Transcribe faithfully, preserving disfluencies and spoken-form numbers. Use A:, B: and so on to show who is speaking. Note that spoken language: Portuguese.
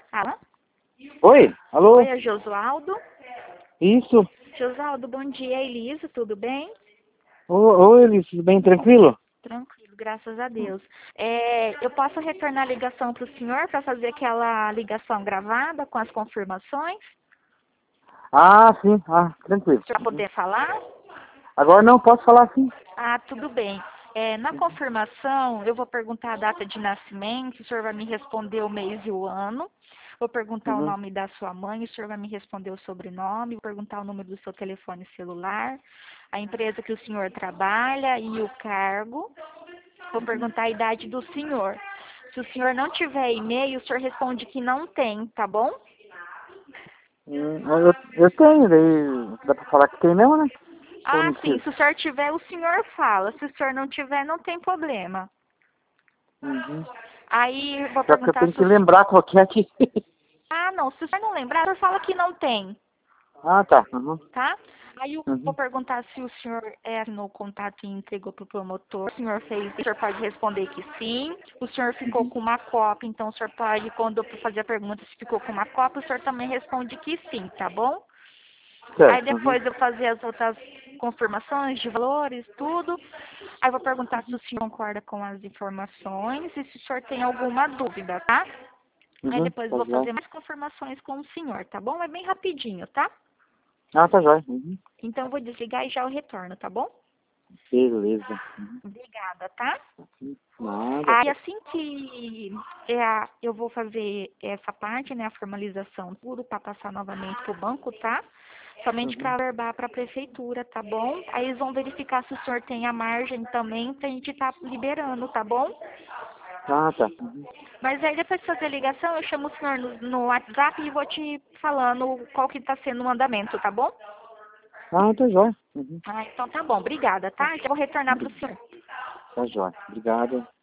A: Alô?
B: Oi, alô?
A: Oi, é Josualdo.
B: Isso.
A: Josualdo, bom dia, Elisa, tudo bem?
B: Ô- Oi, Elis, tudo bem, tranquilo?
A: Tranquilo, graças a Deus. É, eu posso retornar a ligação para o senhor para fazer aquela ligação gravada com as confirmações?
B: Ah, sim, ah, tranquilo.
A: O senhor
B: Uhum.
A: poder falar?
B: Agora não posso falar sim.
A: Ah, tudo bem. É, na confirmação, eu vou perguntar a data de nascimento, o senhor vai me responder o mês e o ano. Vou perguntar o
B: Uhum.
A: nome da sua mãe, o senhor vai me responder o sobrenome, vou perguntar o número do seu telefone celular, a empresa que o senhor trabalha e o cargo. Vou perguntar a idade do senhor. Se o senhor não tiver e-mail, o senhor responde que não tem, tá bom?
B: Hum, eu, eu tenho, daí dá pra falar que tem mesmo, né? Ou
A: Ah,
B: não
A: sim,
B: precisa?
A: se o senhor tiver, o senhor fala. Se o senhor não tiver, não tem problema.
B: Uhum.
A: Aí vou
B: Só que eu
A: perguntar
B: tenho
A: se o
B: que
A: senhor...
B: lembrar qual que é aqui.
A: Ah, não, se o senhor não lembrar, o senhor fala que não tem,
B: Ah, tá. Uhum.
A: tá? Aí eu vou
B: Uhum.
A: perguntar se o senhor é no contato e entregou para o promotor. O senhor fez, o senhor pode responder que sim. O senhor ficou com uma cópia, então o senhor pode, quando eu fazer a pergunta se ficou com uma cópia, o senhor também responde que sim, tá bom? Aí
B: Certo. Uhum.
A: depois eu fazer as outras confirmações de valores, tudo. Aí eu vou perguntar se o senhor concorda com as informações e se o senhor tem alguma dúvida, tá? Aí
B: Uhum.
A: depois eu
B: Tá
A: vou
B: jóia.
A: fazer mais confirmações com o senhor, tá bom? É bem rapidinho, tá?
B: Ah, tá jóia. Uhum.
A: Então eu vou desligar e já eu retorno, tá bom?
B: Beleza. Uhum.
A: Obrigada, tá?
B: Nada.
A: Aí assim que é, a- eu vou fazer essa parte, né, a formalização, tudo para passar novamente pro banco, tá? Somente
B: Uhum.
A: para averbar para a prefeitura, tá bom? Aí eles vão verificar se o senhor tem a margem também pra gente tá liberando, tá bom?
B: Ah, tá. Uhum.
A: Mas aí depois de fazer a ligação, eu chamo o senhor no, no WhatsApp e vou te falando qual que tá sendo o andamento, tá bom?
B: Ah, tá jóia. Uhum.
A: Ah, então tá bom, obrigada, tá? Já vou retornar pro senhor.
B: Tá jóia. Obrigado.